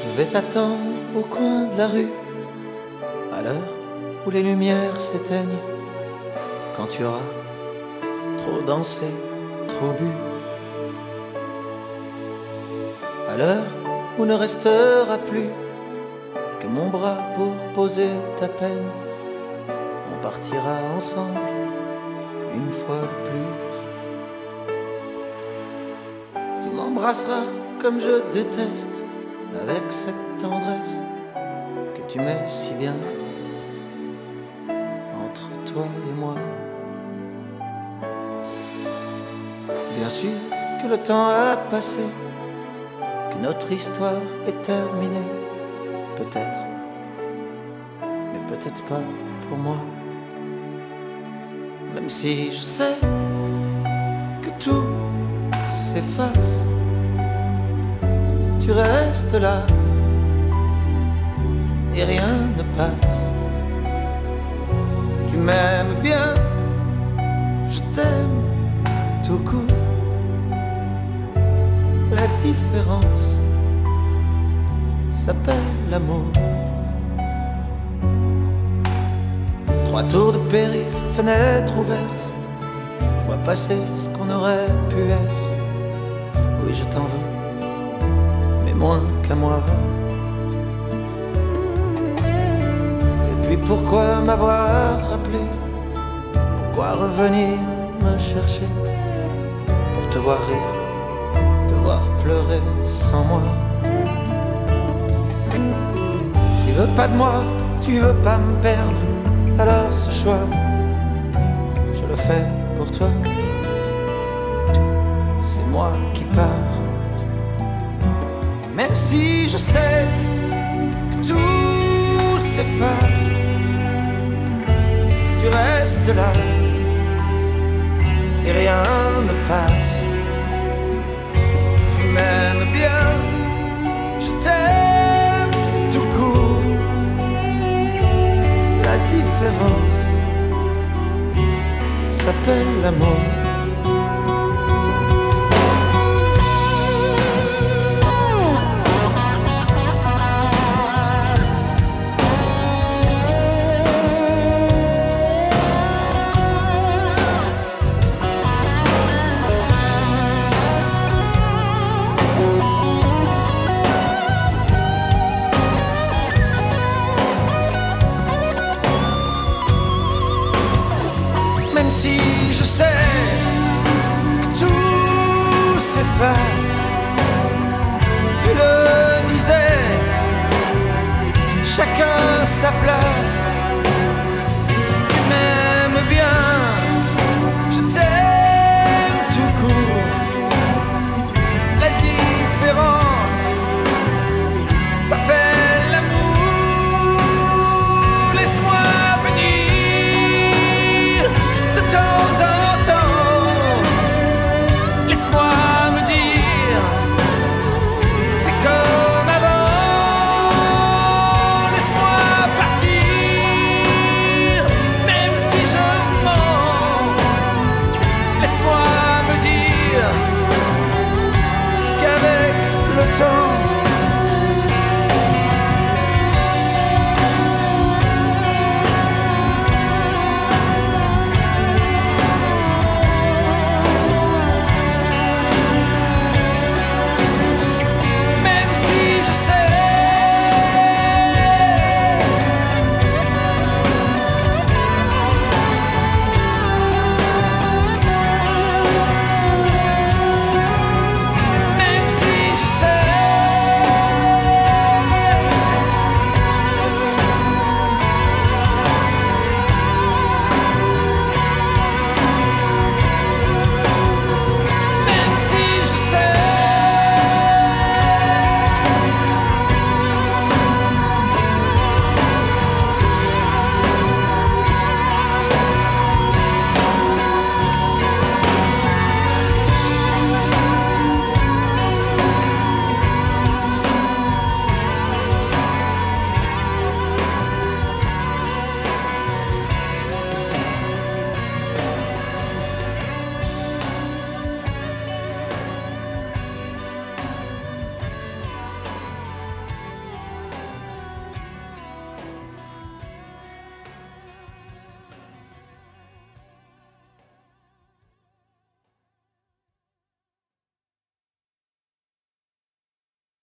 vais t'attendre au coin de la rue, à l'heure où les lumières s'éteignent, quand tu auras trop dansé, trop bu, à l'heure où ne restera plus que mon bras pour poser ta peine. On partira ensemble une fois de plus. Tu m'embrasseras comme je déteste, avec cette tendresse que tu mets si bien entre toi et moi. Bien sûr que le temps a passé, que notre histoire est terminée, peut-être, mais peut-être pas pour moi. Même si je sais que tout s'efface, tu restes là et rien ne passe. Tu m'aimes bien, je t'aime tout court. La différence s'appelle l'amour. 3 tours de périph', fenêtre ouverte, je vois passer ce qu'on aurait pu être. Oui, je t'en veux, mais moins qu'à moi. Et puis pourquoi m'avoir rappelé? Pourquoi revenir me chercher? Pour te voir rire, te voir pleurer sans moi. Tu veux pas de moi, tu veux pas me perdre, alors ce choix, je le fais pour toi. C'est moi qui pars. Même si je sais que tout s'efface, tu restes là et rien ne passe. Tu m'aimes bien, je t'aime tout court. La différence s'appelle l'amour. Même si je sais que tout s'efface, tu le disais, chacun sa place.